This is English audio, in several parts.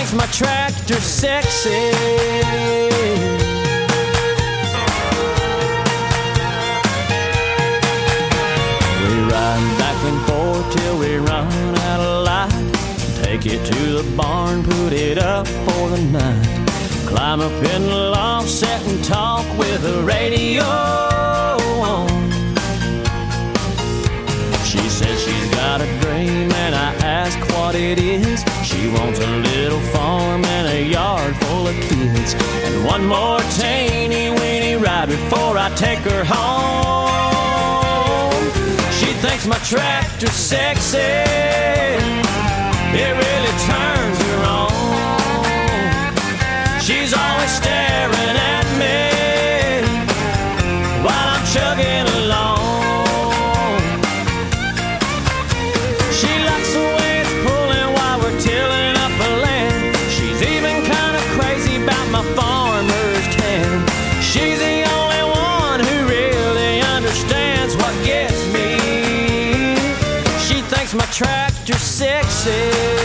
thinks my tractor's sexy. We ride back and forth till we run out of light. Take it to the barn, put it up for the night. Climb up in the loft, sit and talk with the radio on. She says she's got a dream and I ask what it is. She wants a little farm and a yard full of kids, and one more teeny weeny ride before I take her home. She thinks my tractor's sexy. It really turns her on. She's always staring at me while I'm chugging along. She likes the way it's pulling while we're tilling up the land. She's even kind of crazy about my farmer's tan. She's the only one who really understands what gets me. She thinks my tractor's sexy.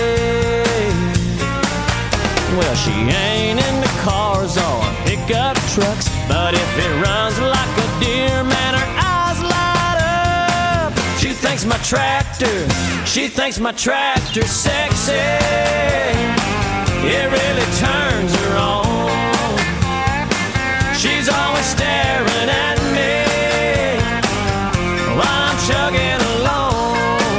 Well, she ain't into cars or pickup trucks, but if it runs like a deer, man, her eyes light up. She thinks my tractor's sexy. It really turns her on. She's always staring at me while I'm chugging along.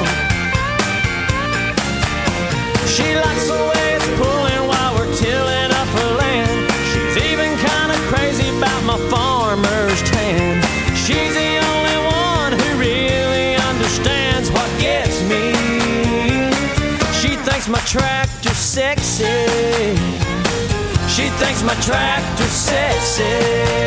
She likes the way it's pulling while we're tilling up her land. She's even kind of crazy about my farmer's tan. She's the only one who really understands what gets me. She thinks my tractor's sexy. She thinks my tractor's sexy.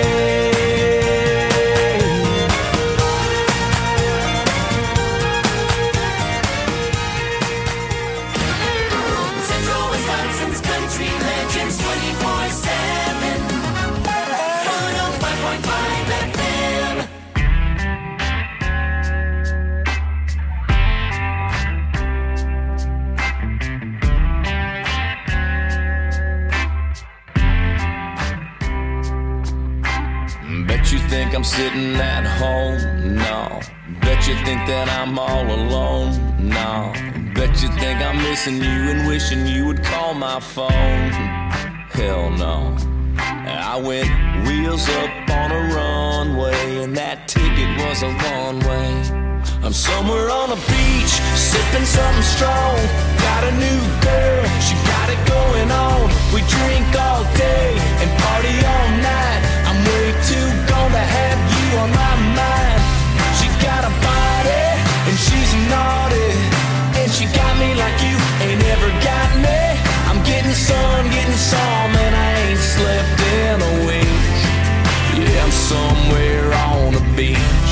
I'm sitting at home, no. Bet you think that I'm all alone, no. Bet you think I'm missing you and wishing you would call my phone. Hell no. I went wheels up on a runway, and that ticket was a one-way. I'm somewhere on a beach, sipping something strong. Got a new girl, she got it going on. We drink all day and party all night. I'm way too gone to have you on my mind. She got a body and she's naughty, and she got me like you ain't ever got me. I'm getting some, and I ain't slept in a week. Yeah, I'm somewhere on the beach.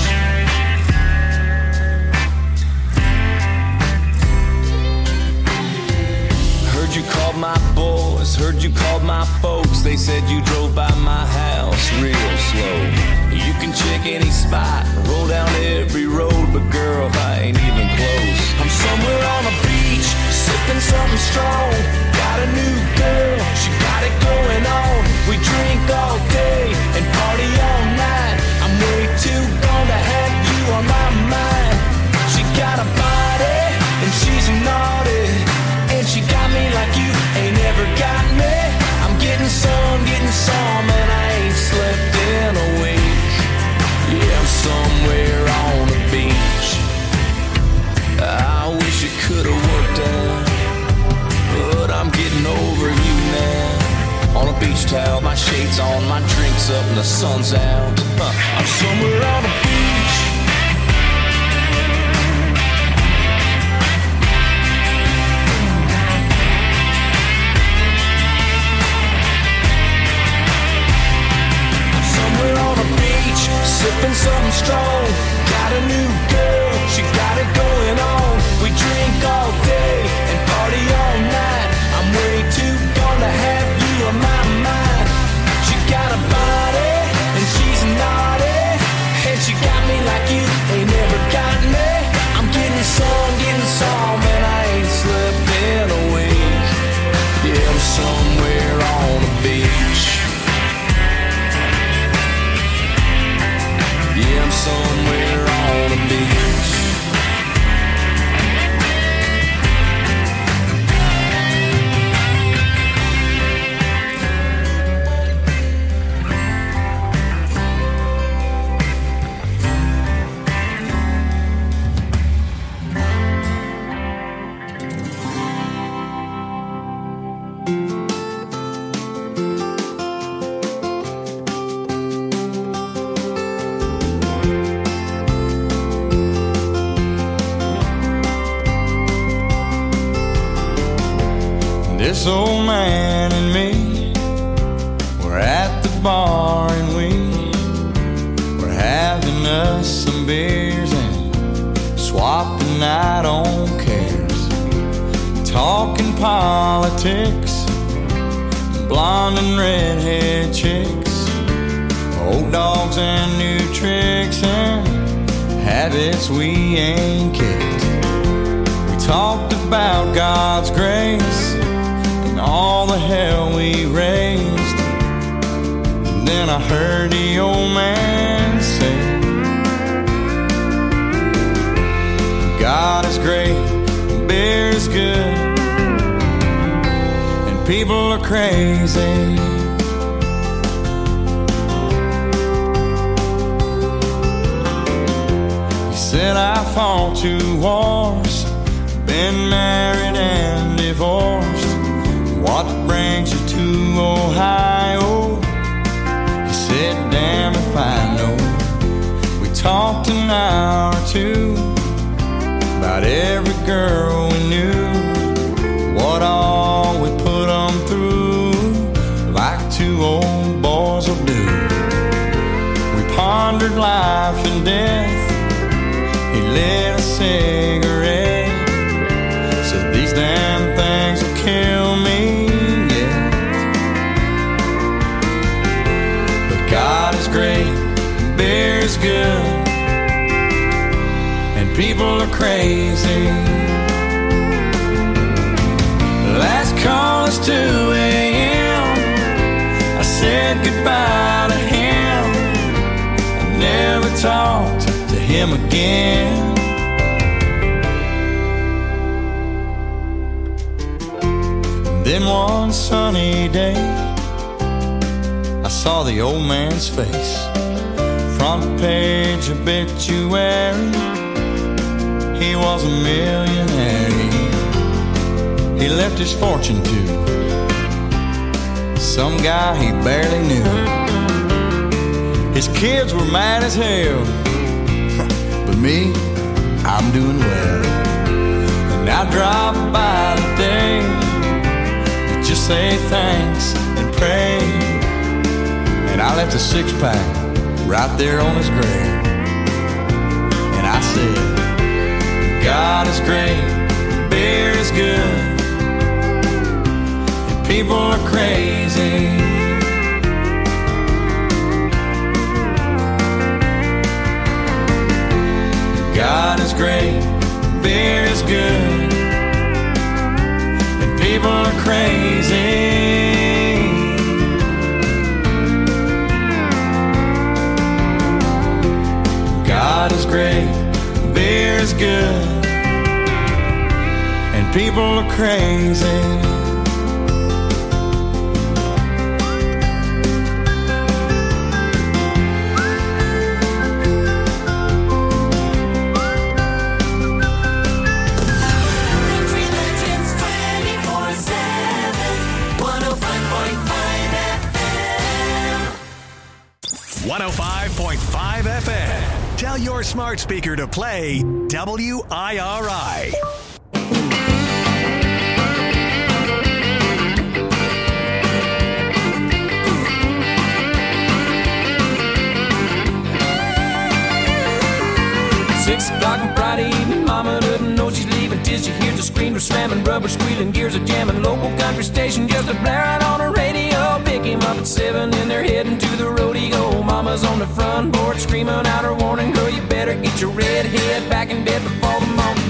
Heard you called my boys, heard you called my folks. They said you drove by my house real slow. You can check any spot, roll down every road, but girl, I ain't even close. I'm somewhere on a beach, sipping something strong. Got a new girl, she got it going on. We drink all day and party all night. I'm way too gone to have you on my mind. She got a body and she's naughty, and she got me like you ain't ever got me. I'm getting some, and I ain't slept in a week. Yeah, I'm somewhere on the beach. I wish it could've worked out, but I'm getting over you now. On a beach towel, my shades on, my drink's up and the sun's out. I'm somewhere on the beach. Sipping something strong, got a new girl, she got it going on. We drink all day and party all night. I'm way too gone to have you on my mind. She got a body and she's naughty, and she got This old man and me were at the bar and we were having us some beers and swapping out on cares, talking politics, blonde and redhead chicks, old dogs and new tricks and habits we ain't kicked. We talked about God's grace and all the hell we raised. And then I heard the old man say, God is great, beer is good, and people are crazy. He said I fought 2 wars, been married and divorced. What brings you to Ohio? He said, damn if I know. We talked an hour or 2 about every girl we knew, what all we put them through, like 2 old boys will do. We pondered life and death. He lit a cigarette, said these damn things will kill me yet. But God is great, beer is good, and people are crazy. Last call is 2 a.m. I said goodbye to him. I never talked to him again. Then one sunny day I saw the old man's face, front page obituary. He was a millionaire. He left his fortune to some guy he barely knew. His kids were mad as hell, but me, I'm doing well. And I drop by today to just say thanks and pray. And I left a 6-pack right there on his grave. And I said, God is great, beer is good, and people are crazy. God is great, beer is good, and people are crazy. God is great, beer is good, and people are crazy. 105.5 FM. Tell your smart speaker to play WIRI. Six o'clock on Friday evening, mama doesn't know she's leaving till she hears the screamer slamming, rubber squealing, gears are jamming, local country station just a blaring on the radio. Pick him up at 7 and they're heading to the rodeo. Mama's on the front porch screaming out her warning, girl, you better get your red head back in bed before the morning.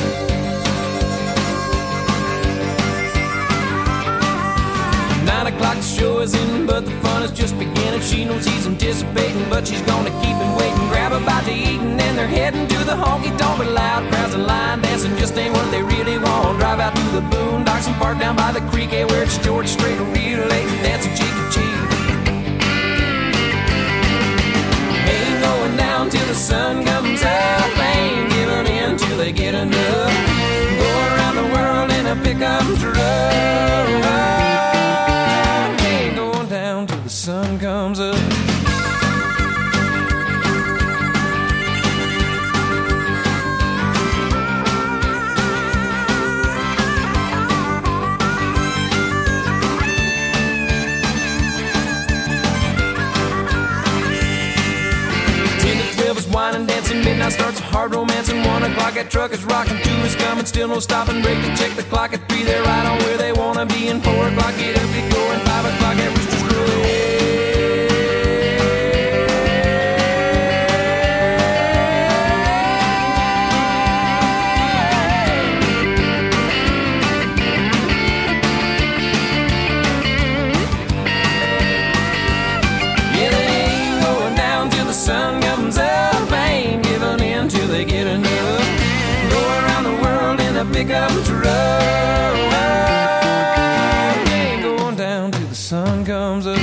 O'clock, the show is in, but the fun is just beginning. She knows he's anticipating, but she's gonna keep him waiting. Grab a bite to eat, and then they're heading to the honky-tonk. But loud crowds and line dancing just ain't what they really want. Drive out to the boondocks and park down by the creek, where it's George Strait real late, dancing cheek to cheek. Ain't going down till the sun comes up, ain't giving in till they get enough. Go around the world in a pickup truck. The sun comes up. that truck is rocking, 2 is coming, still no stopping, break to check the clock at 3, they're right on where they wanna be, and 4 o'clock, get up, get going, 5 o'clock, at Rooster's Grove. Pickup truck, ain't going down till the sun comes up.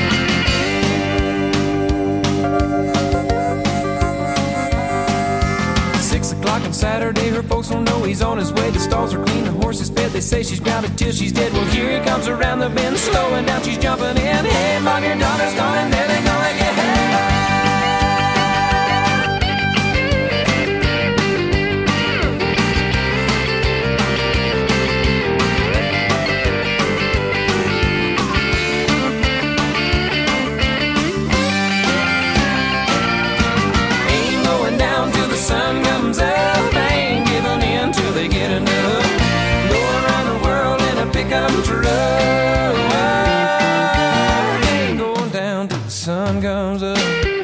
6 o'clock on Saturday, her folks don't know he's on his way. The stalls are clean, the horse is fed. They say she's grounded till she's dead. Well, here he comes around the bend, slowing down, she's jumping in. Hey, mom, your daughter's going, there they go again. Sun comes up, ain't giving in till they get enough. Go around the world in a pickup truck, ain't going down till the sun comes up.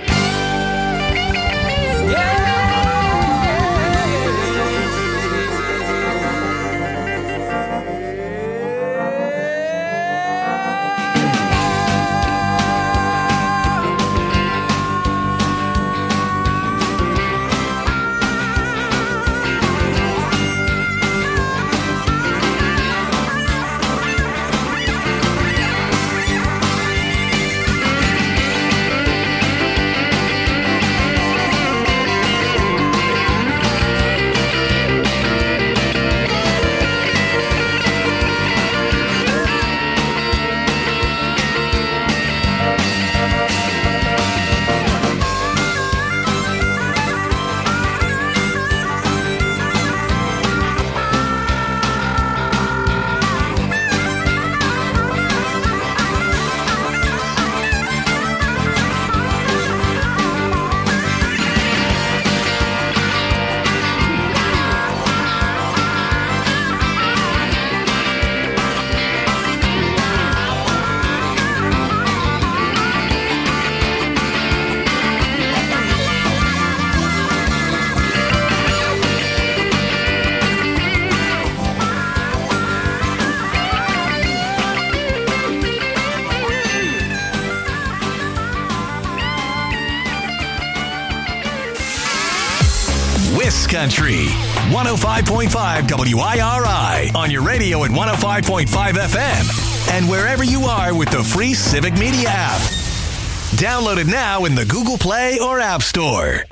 Country 105.5 WIRI on your radio at 105.5 FM and wherever you are with the free Civic Media app. Download it now in the Google Play or App Store.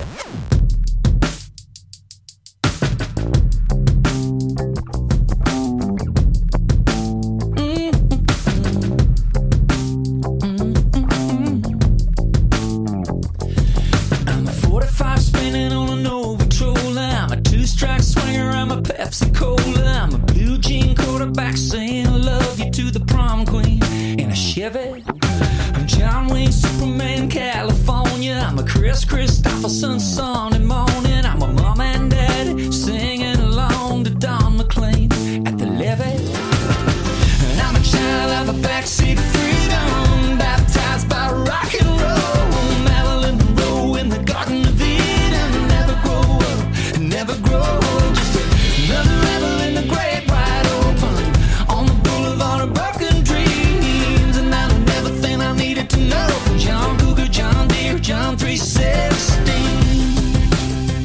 I'm John Wayne, Superman, California. I'm a Chris Christopherson, Sunday morning. I'm a mom and dad singing along to Don McLean at the levee. And I'm a child of a backseat freedom, baptized by rock and roll. Marilyn Monroe in the Garden of Eden. Never grow up, never grow old. Just another rebel in the great wide open on the boulevard of broken dreams. And I learned everything I needed to know from John Cougar, John Deere, John 316.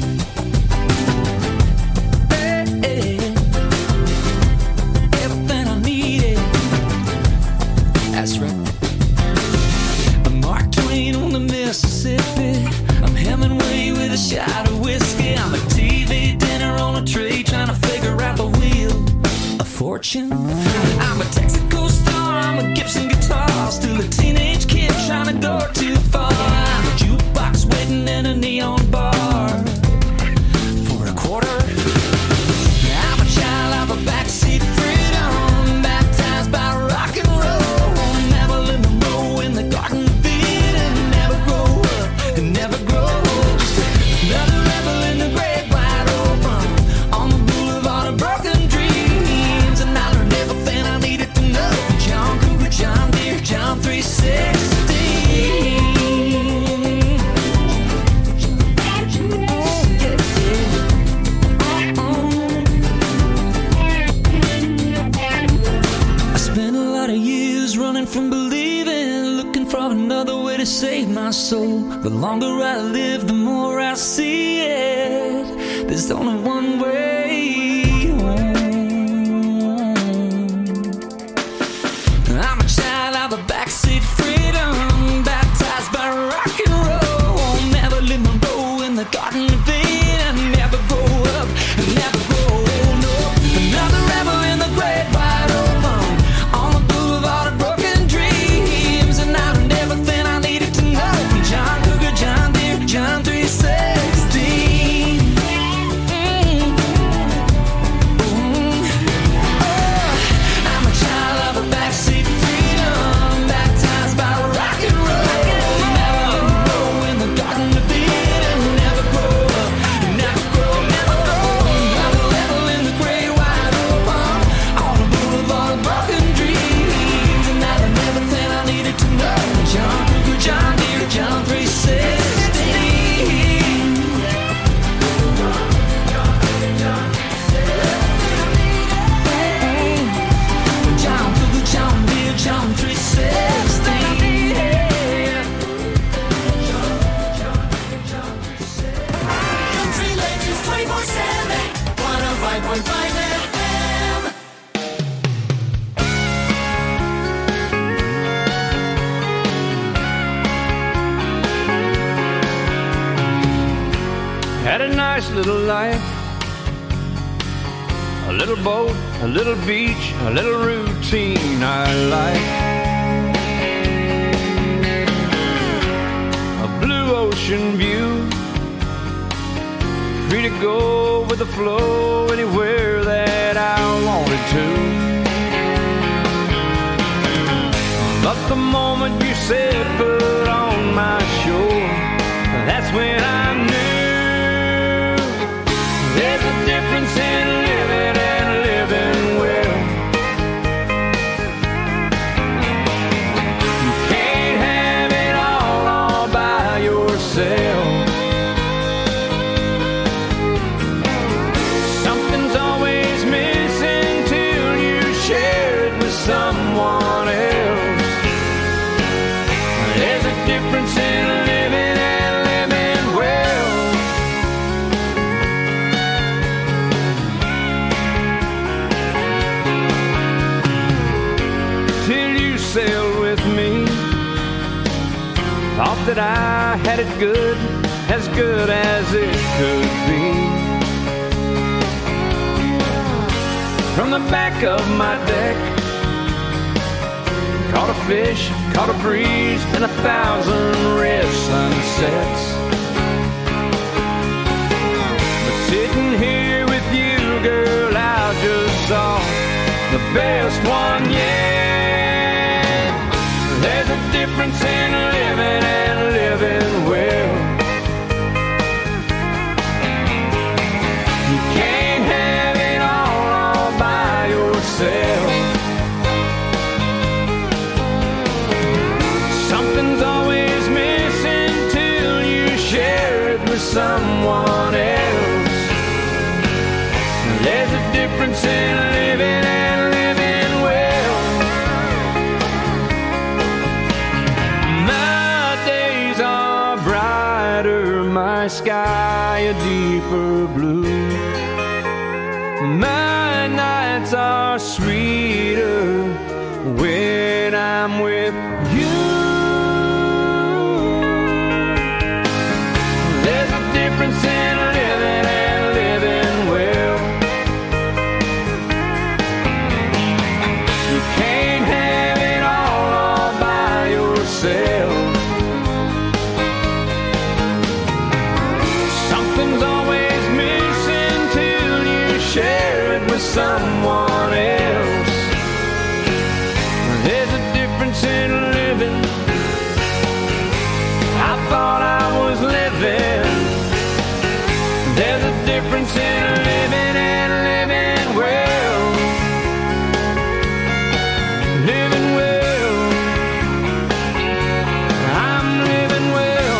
running from believing, looking for another way to save my soul. The longer I live, the more I see it. There's only one way home. I'm a child of the backseat freedom, baptized by rock and roll. Never live my role in the Garden of Eden. Never grow up, never grow old. No, another rebel in the great wide open, on the boulevard of broken dreams, and I learned everything I needed to know from John Cougar, John Deere, John 3:16. I'm a child of a backseat freedom, baptized by rock and roll. Never grow in the Garden of Eden. Never grow up, never grow, never grow. Another level in the great wide open, on the boulevard of broken dreams, and I learned everything I needed to know. John Cougar, John Deere, John 3:16. John Cougar, John Deere, John 3:16. Country Legends 24/7, 105.5 FM. Had a nice little life, a little boat, a little beach, a little routine I like. A blue ocean view, free to go with the flow anywhere that I wanted to. But the moment you said put on my shore, that's when I knew there's a difference in living and living well. You can't have it all by yourself. Something's always missing till you share it with someone else. There's a difference in living and living well. Till you sailed with me, thought that I had it good as it could be. From the back of my deck, caught a fish, caught a breeze, and 1,000 red sunsets. But sitting here with you, girl, I just saw the best one yet. There's a difference in living and living well. You can't have it all by yourself. Something's always missing till you share it with someone else. There's a difference in living and living well. My days are brighter, my sky a deeper blue. My nights are sweeter when I'm with you. There's a difference in living and living well. You can't have it all by yourself. Something's always missing till you share it with someone else. There's a difference in living. I thought I was living. There's a difference in living and living well. Living well. I'm living well.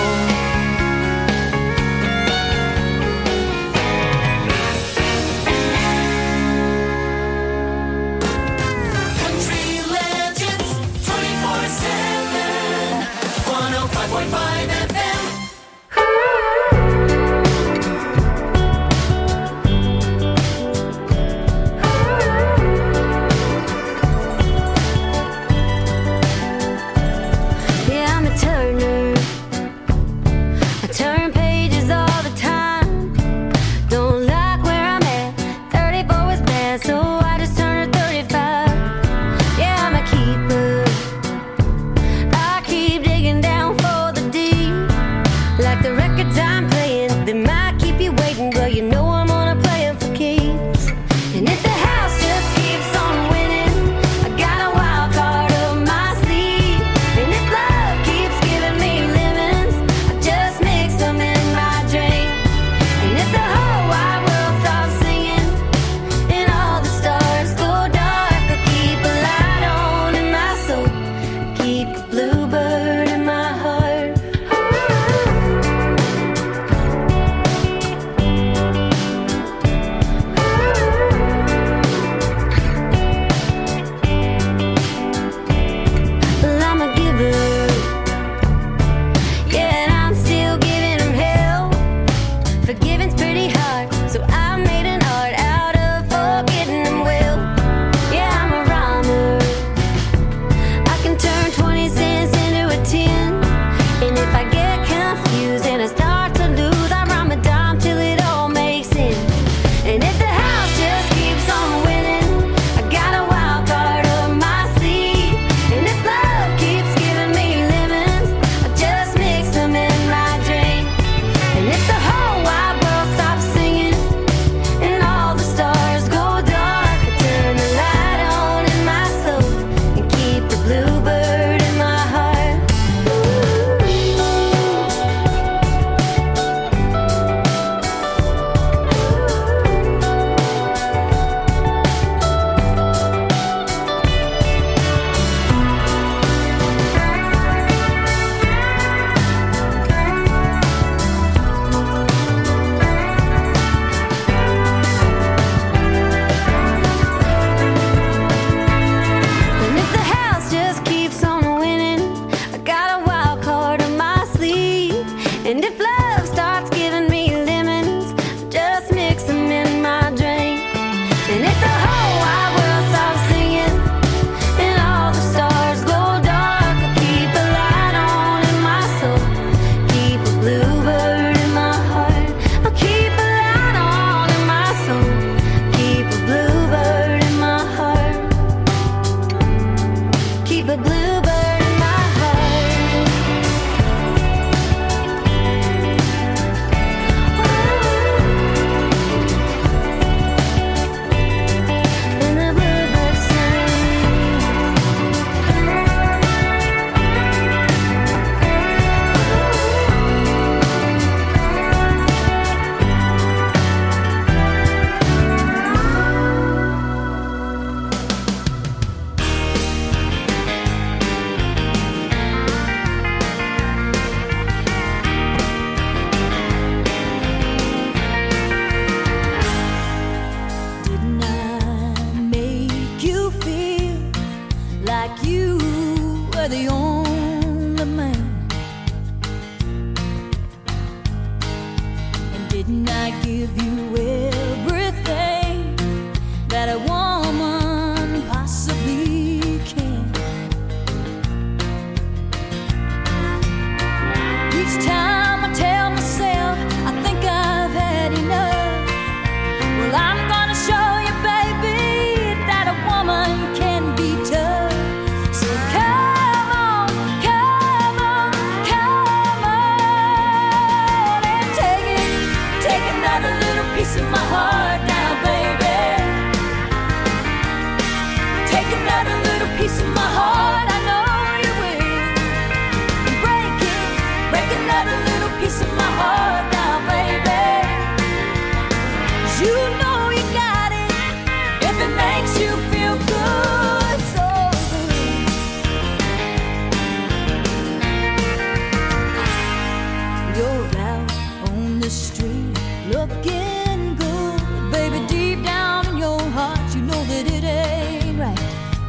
Country Legends 24/7. keep a bluebird in my heart. And the bluebird the only man? And didn't I give you everything that a woman possibly can? Each time I tell myself I think I've had enough, well, I'm gonna show you, baby, that a woman can be tough. So come on, come on, come on and take another little piece of my heart now, baby. Take another little piece of my heart, I know you will. Break another little piece of my heart now, baby. 'Cause you know you got it if it makes you feel good, so good. You're out on the street looking good, baby. Deep down in your heart, you know that it ain't right.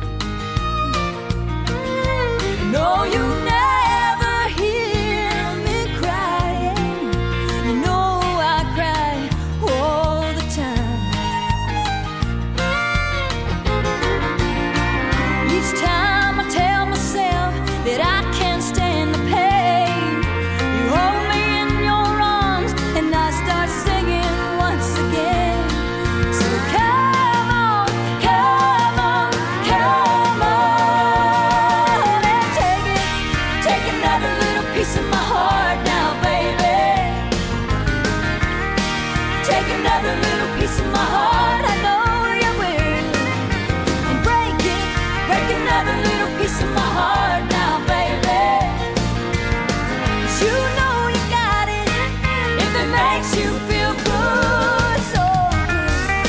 No, you never hear me crying. You know I cry all the time. Each time I tell myself that I can't stand the pain, you hold me in your arms and I start singing once again. So come on, come on, come on and take another little piece of my heart now, baby. Take another little piece of my heart, I know you will. And break another little piece of my heart now, baby. 'Cause you know you got it if it makes you feel good, so good.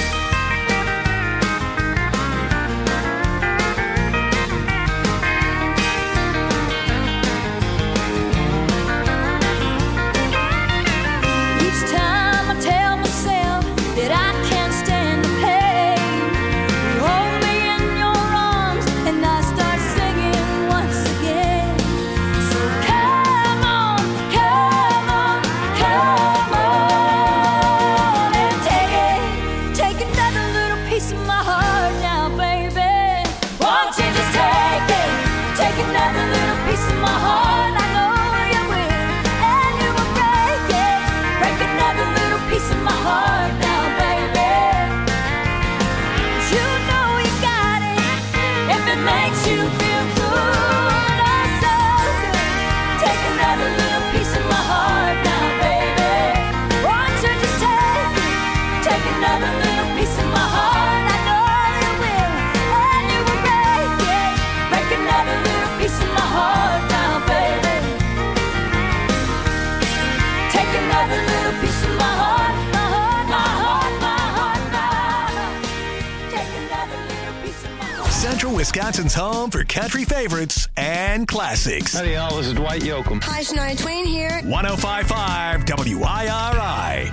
Each time I tell myself that I can't stand the pain, you hold me in your arms and I start singing once again. So come on, come on, come on and take another little piece of my heart now, baby. Won't you just take another little piece of my heart? I know you will, and you will break another little piece of my heart now, baby. 'Cause you know you got it if it makes you feel good, oh so good. Take another little piece of my heart now, baby. Won't you just take another little piece of my heart? I know you will, and you will break another little piece of my heart now, baby. Take another little piece of my heart, my heart, my heart, my heart, my heart. Take another little piece of my heart. Central Wisconsin's home for country favorites and classics. Howdy, y'all. This is Dwight Yoakam. Hi, Shania Twain here. 105.5 WIRI.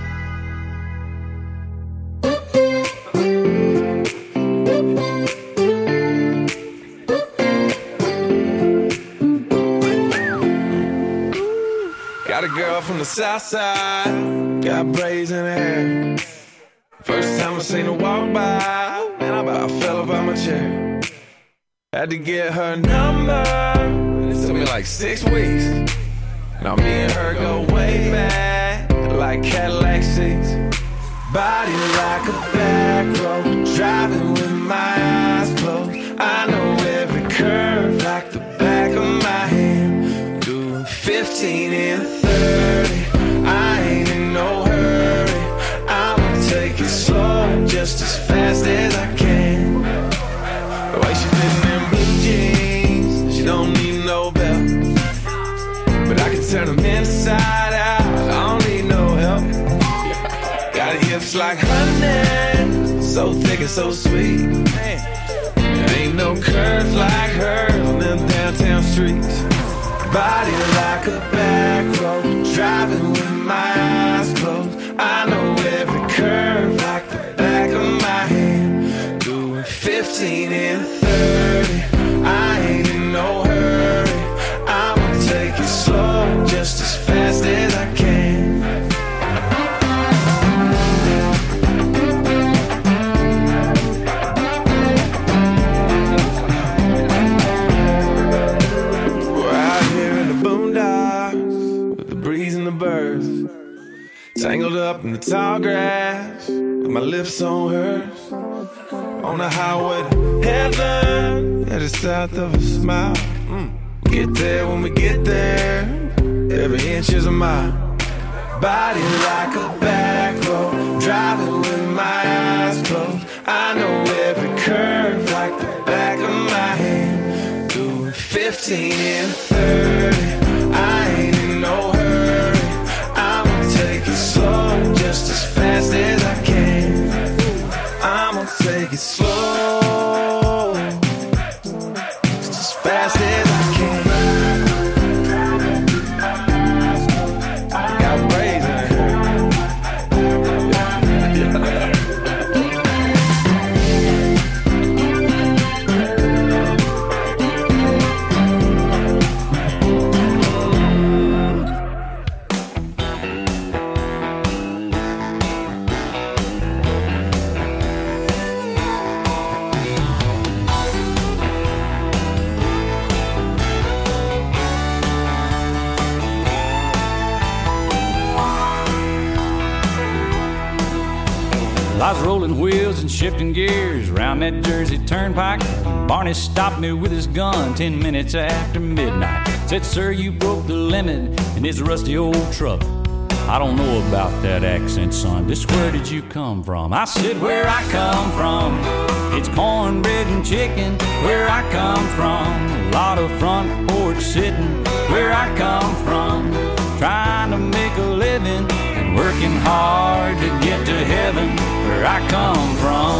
Got a girl from the south side, got braids in her hair. First time I seen her walk by, man, I about fell up out my chair. Had to get her number, it took me like 6 weeks. Now me and her go way back, like Cadillac seats. Body like a back road, driving with my eyes closed. I know every curve like 15 and 30. I ain't in no hurry. I'ma take it slow, just as fast as I can. The way she fit in them blue jeans, she don't need no belt, but I can turn them inside out. I don't need no help. Got hips like honey, so thick and so sweet. There ain't no curves like hers on them downtown streets. Body like a back road, driving with my eyes closed. I know every curve like the back of my hand. Doing 15 and 30. I ain't in no hurry. I'ma take it slow, just as fast as I can. Tangled up in the tall grass, with my lips on hers, on the highway to heaven, at the south of a smile. Get there when we get there, every inch is a mile. Body like a back road, driving with my eyes closed. I know every curve like the back of my hand. Doing 15 and 30, I ain't in no hurry. I'ma take it slow, just as fast as I can. I'ma take it slow, just as fast as I can. Got braids in her. I was rolling wheels and shifting gears around that Jersey turnpike. Barney stopped me with his gun 10 minutes after midnight. Said, sir, you broke the limit in this rusty old truck. I don't know about that accent, son. Just where did you come from? I said, where I come from, it's cornbread and chicken. Where I come from, a lot of front porch sitting. Where I come from, trying to make a living and working hard to get to heaven. Where I come from,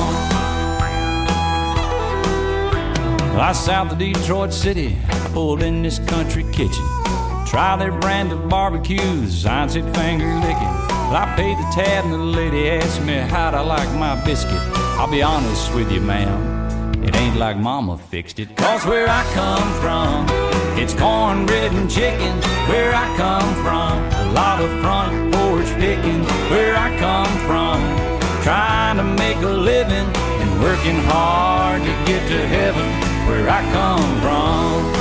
I south of Detroit City, pulled in this country kitchen. Try their brand of barbecues, I said finger licking. Well, I paid the tab and the lady asked me how'd I like my biscuit. I'll be honest with you, ma'am, it ain't like mama fixed it. Cause where I come from, it's cornbread and chicken. Where I come from, a lot of front porch picking. Where I come from, trying to make a living and working hard to get to heaven. Where I come from.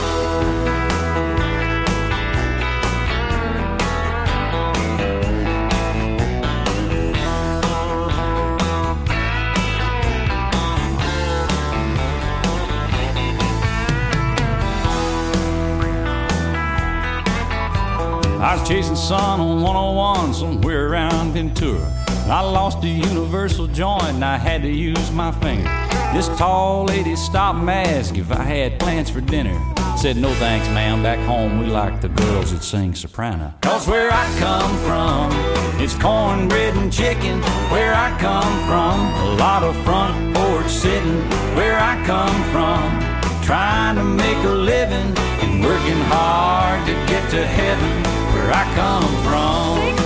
I was chasing sun on 101 somewhere around Ventura. I lost a universal joint and I had to use my finger. This tall lady stopped and asked if I had plans for dinner. Said, no thanks, ma'am, back home we like the girls that sing soprano. Cause where I come from, it's cornbread and chicken. Where I come from, a lot of front porch sitting. Where I come from, trying to make a living and working hard to get to heaven. Where I come from.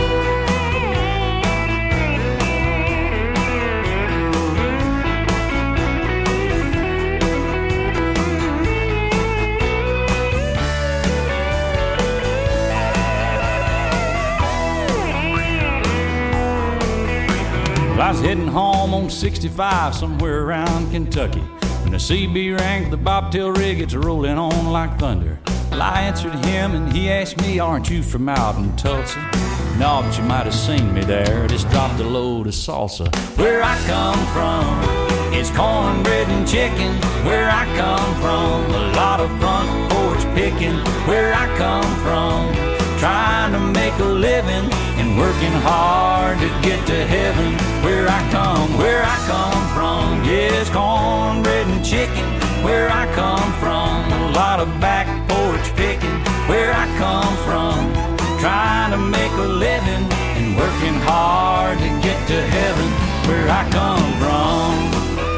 I was heading home on 65 somewhere around Kentucky when the CB rang for the bobtail rig. It's rolling on like thunder. Well, I answered him and he asked me, aren't you from out in Tulsa? No, but you might have seen me there. Just dropped a load of salsa. Where I come from, it's cornbread and chicken. Where I come from, a lot of front porch picking. chicken where I come from. Trying to make a living and working hard to get to heaven where I come from. Yes, cornbread and chicken where I come from. A lot of back porch picking where I come from. Trying to make a living and working hard to get to heaven where I come from.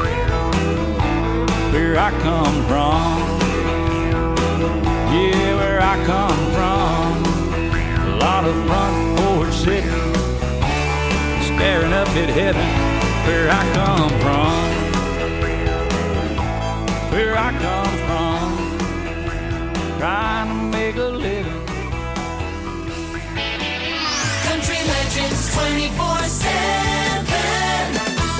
Where I come from. Yeah, where I come from. A lot of front porch sitting, staring up at heaven where I come from. Where I come from. Trying to make a living. Country Legends 24/7.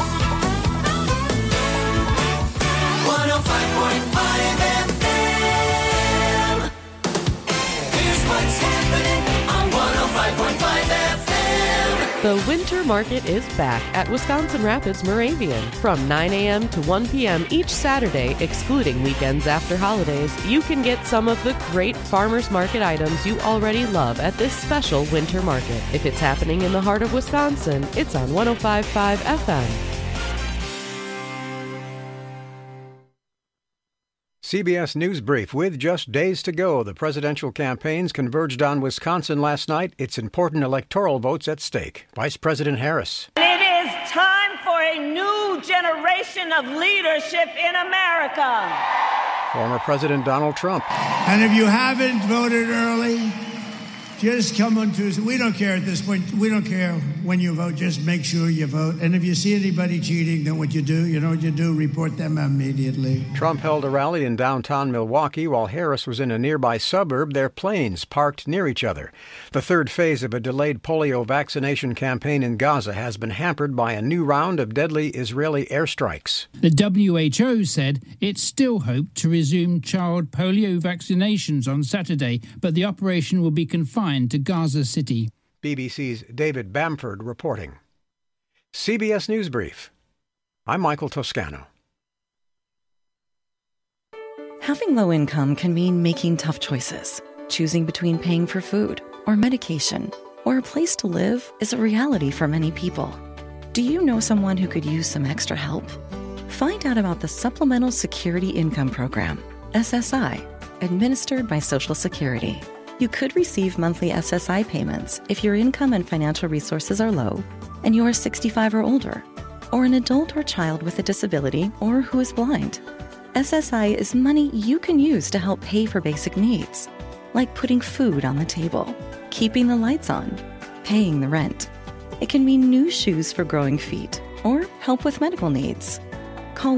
105.5 FM. Here's what's happening on 105.5 FM. The winter market is back at Wisconsin Rapids Moravian from 9 a.m. to 1 p.m. each Saturday, excluding weekends after holidays. You can get some of the great farmers market items you already love at this special winter market. If it's happening in the heart of Wisconsin, it's on 105.5 FM. CBS News Brief. With just days to go, the presidential campaigns converged on Wisconsin last night. It's important electoral votes at stake. Vice President Harris. It is time for a new generation of leadership in America. Former President Donald Trump. And if you haven't voted early, just come on Tuesday. We don't care at this point. We don't care when you vote. Just make sure you vote. And if you see anybody cheating, then what you do, you know what you do? Report them immediately. Trump held a rally in downtown Milwaukee while Harris was in a nearby suburb, their planes parked near each other. The third phase of a delayed polio vaccination campaign in Gaza has been hampered by a new round of deadly Israeli airstrikes. The WHO said it still hoped to resume child polio vaccinations on Saturday, but the operation will be confined to Gaza City. BBC's David Bamford reporting. CBS News Brief. I'm Michael Toscano. Having low income can mean making tough choices. Choosing between paying for food or medication or a place to live is a reality for many people. Do you know someone who could use some extra help? Find out about the Supplemental Security Income Program, SSI, administered by Social Security. You could receive monthly SSI payments if your income and financial resources are low and you are 65 or older, or an adult or child with a disability or who is blind. SSI is money you can use to help pay for basic needs, like putting food on the table, keeping the lights on, paying the rent. It can mean new shoes for growing feet or help with medical needs. Call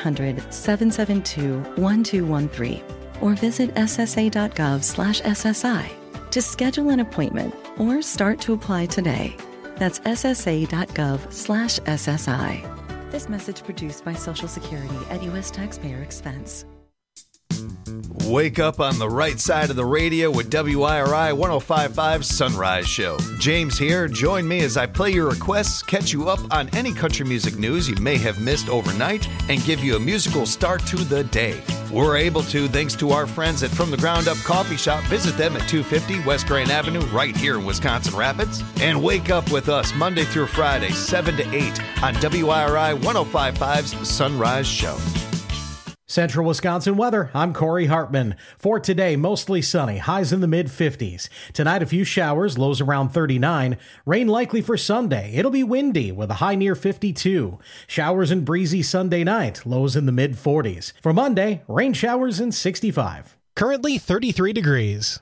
1-800-772-1213. or visit ssa.gov/SSI to schedule an appointment or start to apply today. That's ssa.gov/SSI. This message produced by Social Security at U.S. taxpayer expense. Wake up on the right side of the radio with WIRI 105.5 Sunrise Show. James here. Join me as I play your requests, catch you up on any country music news you may have missed overnight, and give you a musical start to the day. We're able to thanks to our friends at From the Ground Up Coffee Shop. Visit them at 250 West Grand Avenue right here in Wisconsin Rapids. And wake up with us Monday through Friday, 7 to 8 on WIRI 105.5's Sunrise Show. Central Wisconsin weather, I'm Corey Hartman. For today, mostly sunny, highs in the mid-50s. Tonight, a few showers, lows around 39. Rain likely for Sunday. It'll be windy with a high near 52. Showers and breezy Sunday night, lows in the mid-40s. For Monday, rain showers and 65. Currently 33 degrees.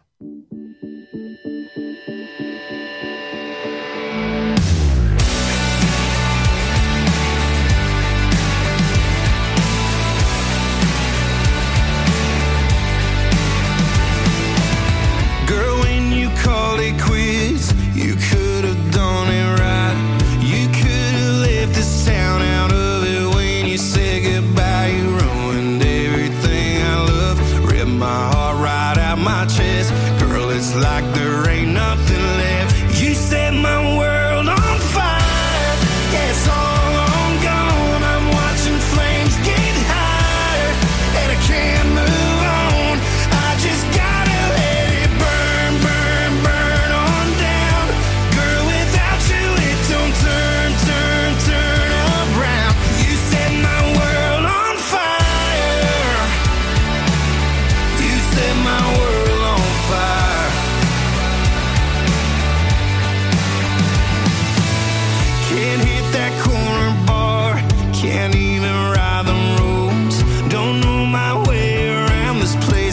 Called it quits. You could have done it right. You could have left this town out of it when you said goodbye. You ruined everything I love. Ripped my heart right out my chest. Girl, it's like there ain't nothing left. You set my world on fire. Yeah, it's all gone. I'm watching flames get higher, and I can't move on. I just got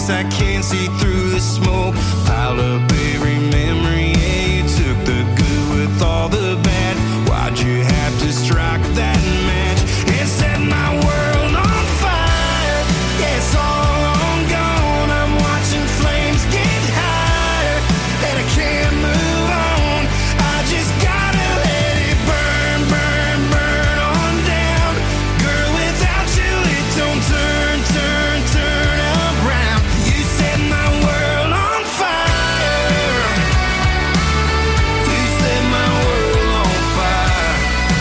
guess I can't see through the smoke. Piled up every memory, yeah, you took the good with all the bad. Why'd you have to strike that match and set my world on fire? Yeah, it's all gone. I'm watching flames get higher, and I can't move on. I just gotta let it burn, burn, burn on down. Girl, without you it don't turn, turn, turn around. You set my world on fire. You set my world on fire.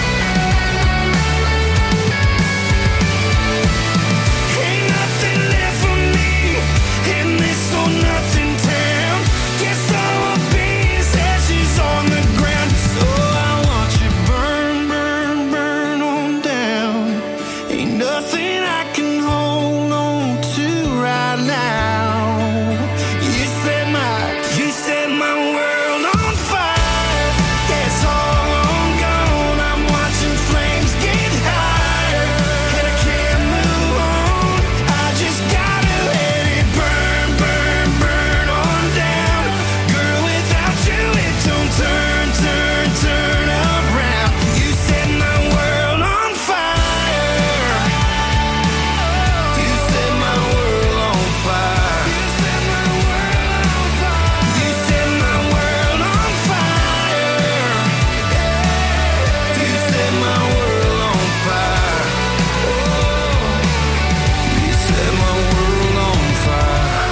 Ain't nothing left for me in this or nothing town. Guess all I'll be is ashes on the ground. So I want you burn, burn, burn on down. Ain't nothing I can hold on to right now. You set my world on fire. Yeah, it's all gone. I'm watching flames get higher, and I can't move on. I just gotta let it burn, burn, burn on down. Girl, without you it don't turn, turn, turn around. You set my world on fire. You set my world on fire. You set my world on fire. You set my world on fire. You set my world on fire. You set my world on fire.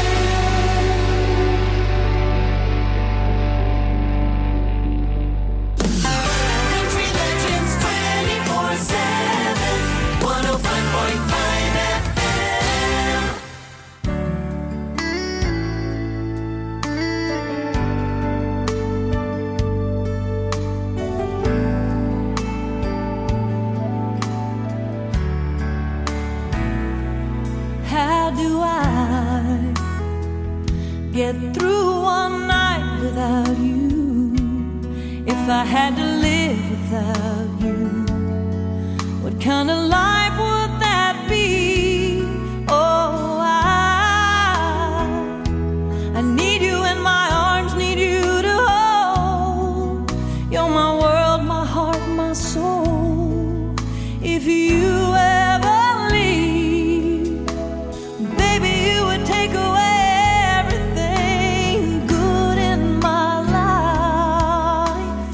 Country Legends 24/7, 105.5 FM. How do I get through one night without you? If I had to live without you, what kind of life would that be? Oh, I need you in my arms, need you to hold. You're my world, my heart, my soul. If you ever leave, baby, you would take away everything good in my life.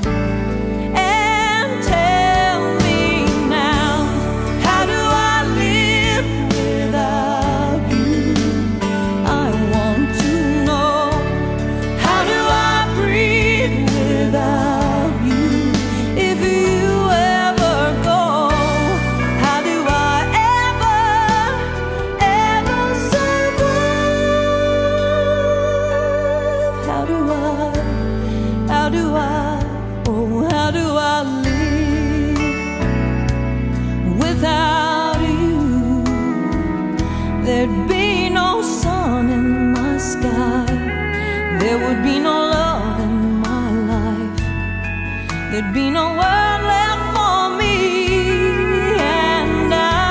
And tell me now, how do I live without you? I want to know, how do I breathe without you? If you ever go, how do I ever, ever survive? How do I, oh, how do I live without you? There'd be no sun in my sky. There would be no love in my life. There'd be no world left for me. And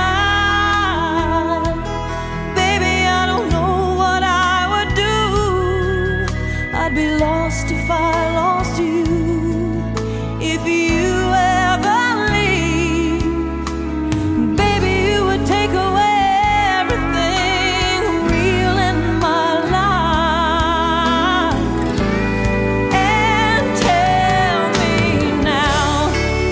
baby, I don't know what I would do. I'd be lost if I lost you. If you ever leave, baby, you would take away everything real in my life. And tell me now,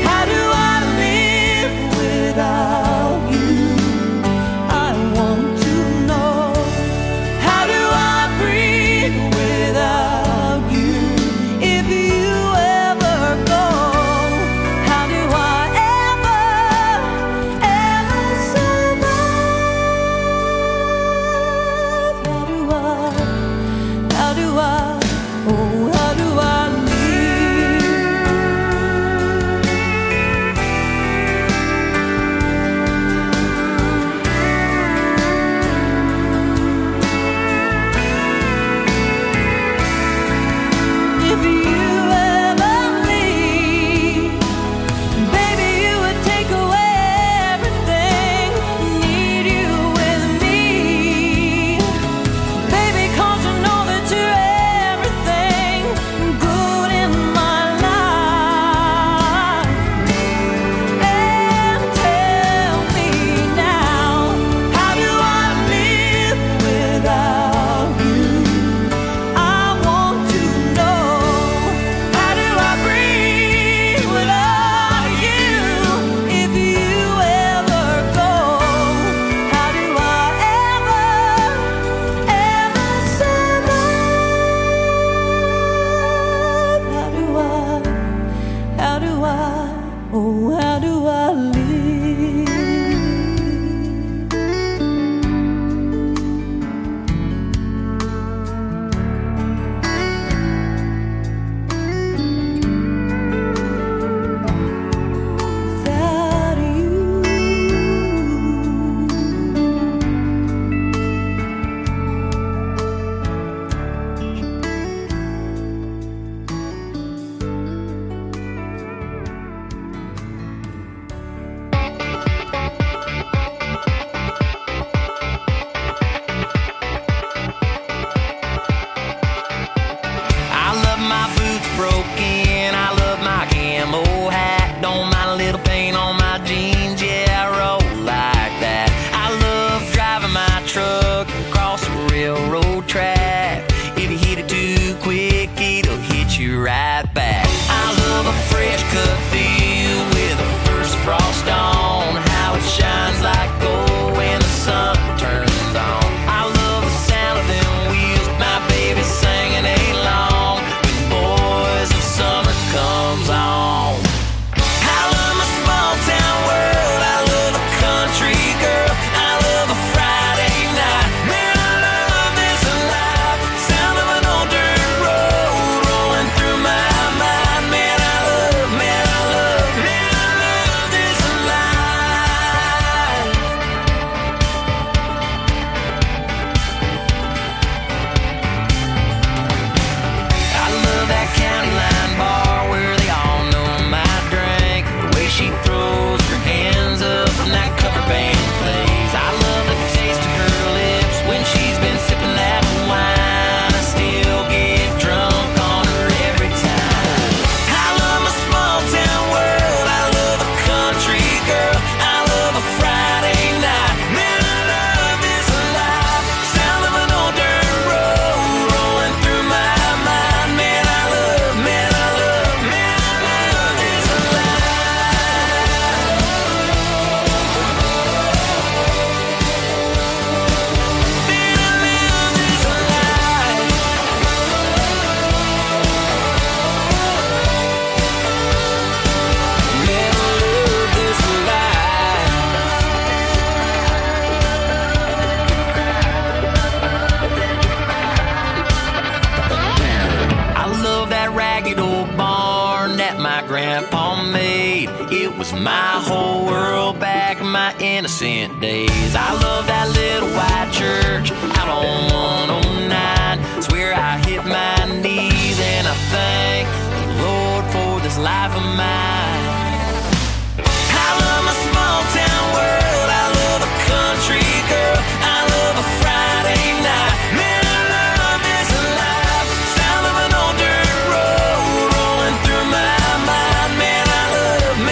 my whole world back in my innocent days. I love that little white church out on 109. It's where I hit my knees and I thank the Lord for this life of mine. I love my small town world. I love a country girl. I love a Friday night. Man, I love this life. Sound of an old dirt road rolling through my mind. Man, I love this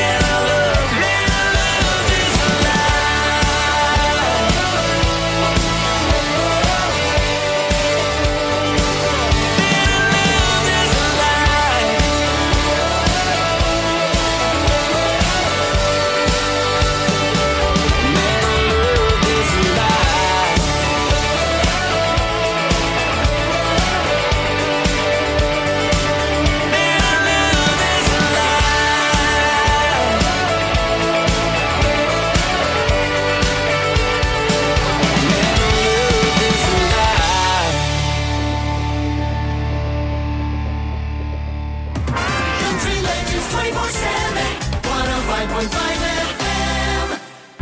Country Legends 24/7, 105.5 FM.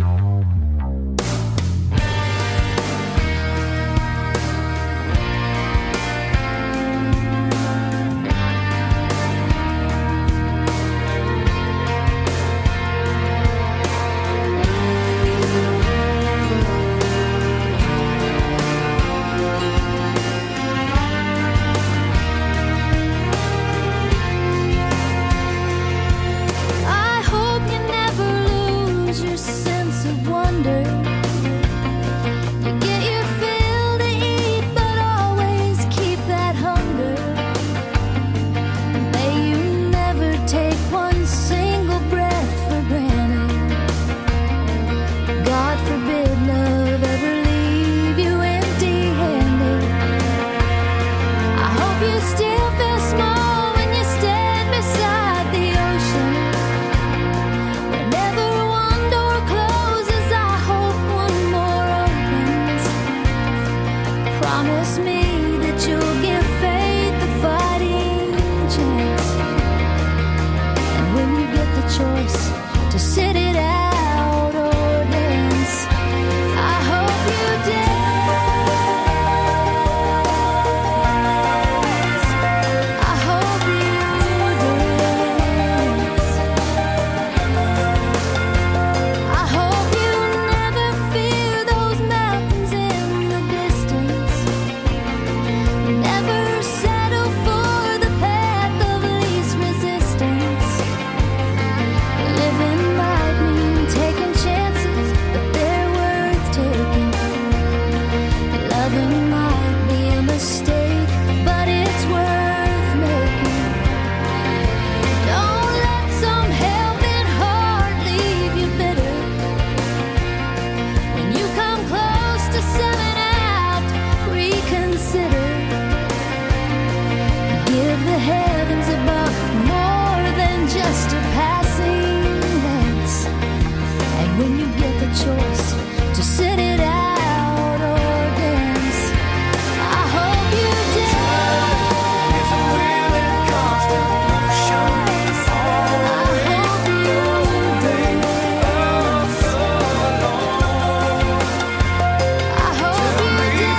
I hope you never lose your sense of wonder. You get your fill to eat, but always keep that hunger. May you never take one single breath for granted. God forbid love ever leave you empty-handed. I hope you still feel small when you stand beside the ocean. Whenever one door closes, I hope one more opens. Promise me that you'll give faith a fighting chance. And when you get the choice to sit it out or dance, I hope you dance. I hope you dance. I hope you never fear those mountains in the distance. Never settle for the path of least resistance. Living might mean taking chances, but they're worth taking. Loving might be a mistake, but it's worth making. Don't let some helping heart leave you bitter. When you come close to selling out, reconsider. Give the heavens above more than just a passing glance. And when you get the choice to sit it out or dance, I hope you dance. I hope you dance. I hope you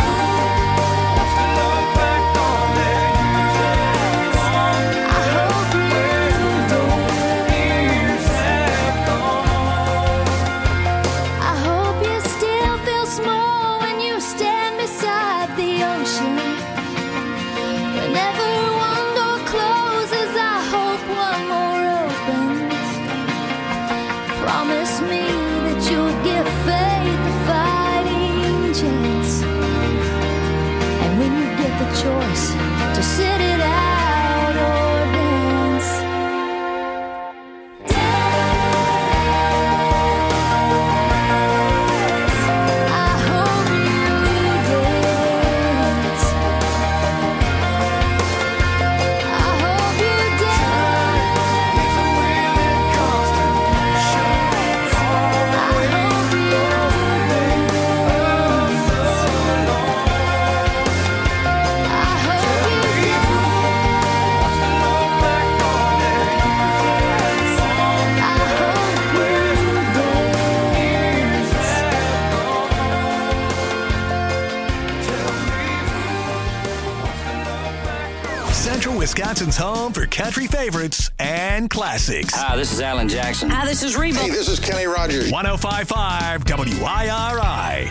I hope you still feel small when you stand beside the ocean. Whenever one door closes, I hope one more opens. Promise me that you'll give faith a fighting chance. And when you get the choice to sit it out or dance, I hope you dance. I hope you dance. I hope you dance. Central Wisconsin's home for country favorites and classics. Hi, this is Alan Jackson. Hi, this is Reba. Hey, this is Kenny Rogers. 105.5 WIRI.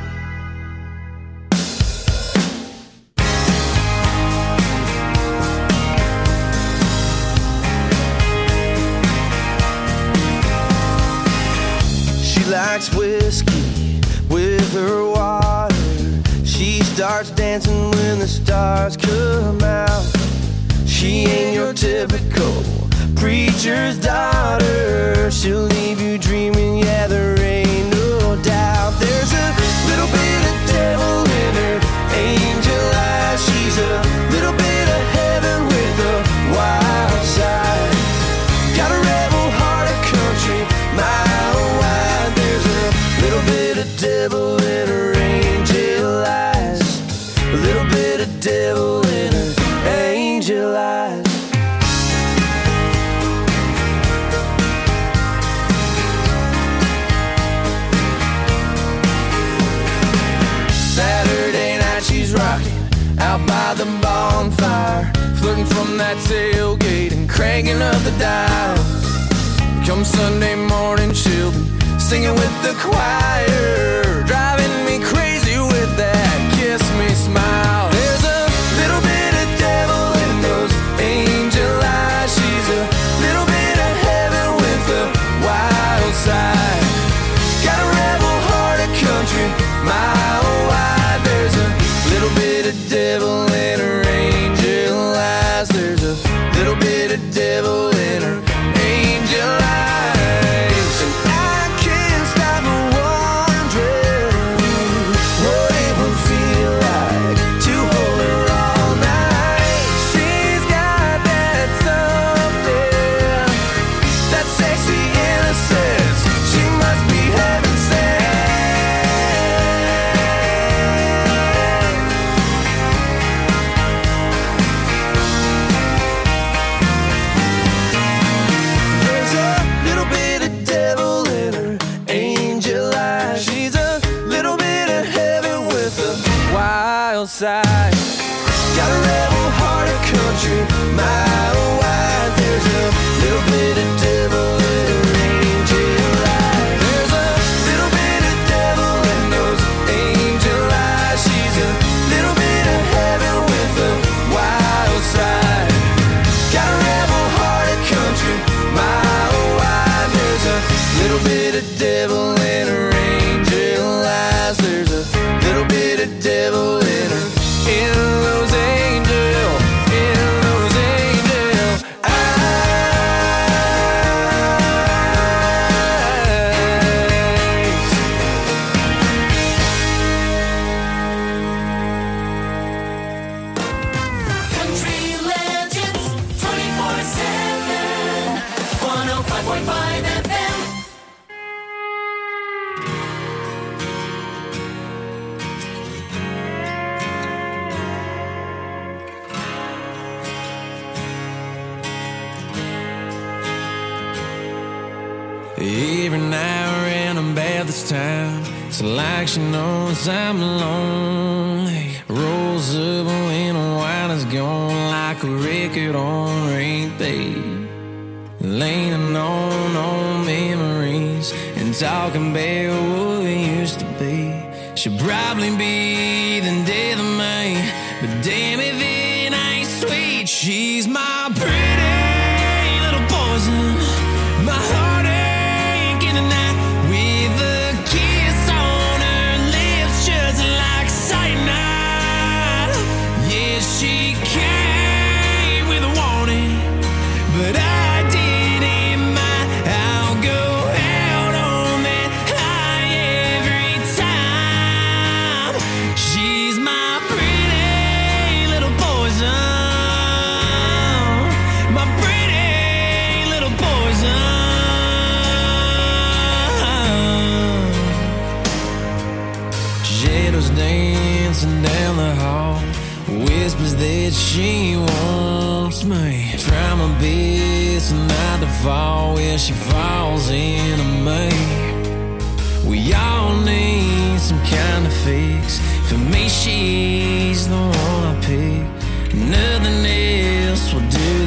She likes whiskey with her water. She starts dancing when the stars come out. She ain't your typical preacher's daughter. She'll leave you dreaming, yeah, there ain't no doubt. There's a little bit of devil in her angel eyes. She's a little bit of heaven with a wild side. Got a rebel heart of country, mile wide. There's a little bit of devil in her angel eyes. A little bit of devil in her angel eyes. Saturday night she's rocking out by the bonfire, flirting from that tailgate and cranking up the dial. Come Sunday morning she'll be singing with the choir, driving me crazy with that kiss me smile. There's a little bit of devil in those angel eyes. She's a little bit of heaven with a wild side. Got a rebel heart of country, mile wide. There's a little bit of devil in her angel eyes. There's a little bit of devil in her angel eyes. And I can't stop wondering what it would feel like to hold her all night. She's got that something, that sexy innocence. She must be heaven sent. There's a little bit of devil in her angel eyes. She's a little bit of heaven with a wild side. Got a rebel heart of country, mile wide. There's a little bit of devil in her angel eyes. There's a little bit of devil in those angel eyes. She's a little bit of heaven with a wild side. Got a rebel heart of country, mile wide. There's a little bit of devil in her angel eyes. There's a little bit of devil in her, in those angel eyes. Country legends 24/7. 105.5 FM. Every now and then about this time, it's like she knows I'm lonely. Rolls up when the wine is gone, like a record on repeat. Leaning on old memories and talking about what we used to be. She'll probably be the death of me, but damn if it ain't sweet. She's my pretty little poison, my heartache in the night, with a kiss on her lips just like cyanide. Yeah, she came with a warning, but I didn't mind. I'll go out on that high every time. She's my pretty little poison, my pretty little poison. Shadows dancing down the hall, whispers that she wants me. Try my best not to fall when she falls into me. We all need some kind of fix. For me, she's the one I pick. Nothing else will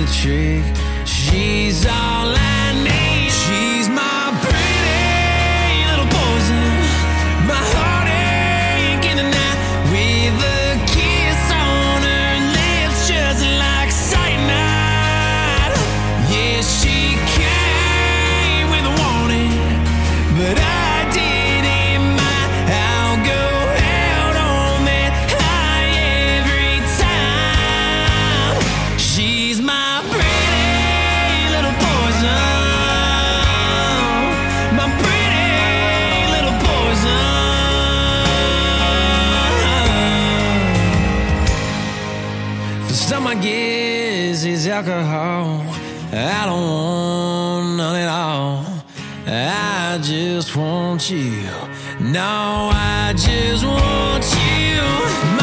trick. She's all I need. She's my pretty little poison, my heartache in the night, with a kiss on her lips just like cyanide. Yeah, she came with a warning, but I didn't mind. I'll go out on that high every time. She's my pretty little poison, my pretty little poison. For some I guess it's alcohol. I don't want none at all. I just want you. No, I just want you.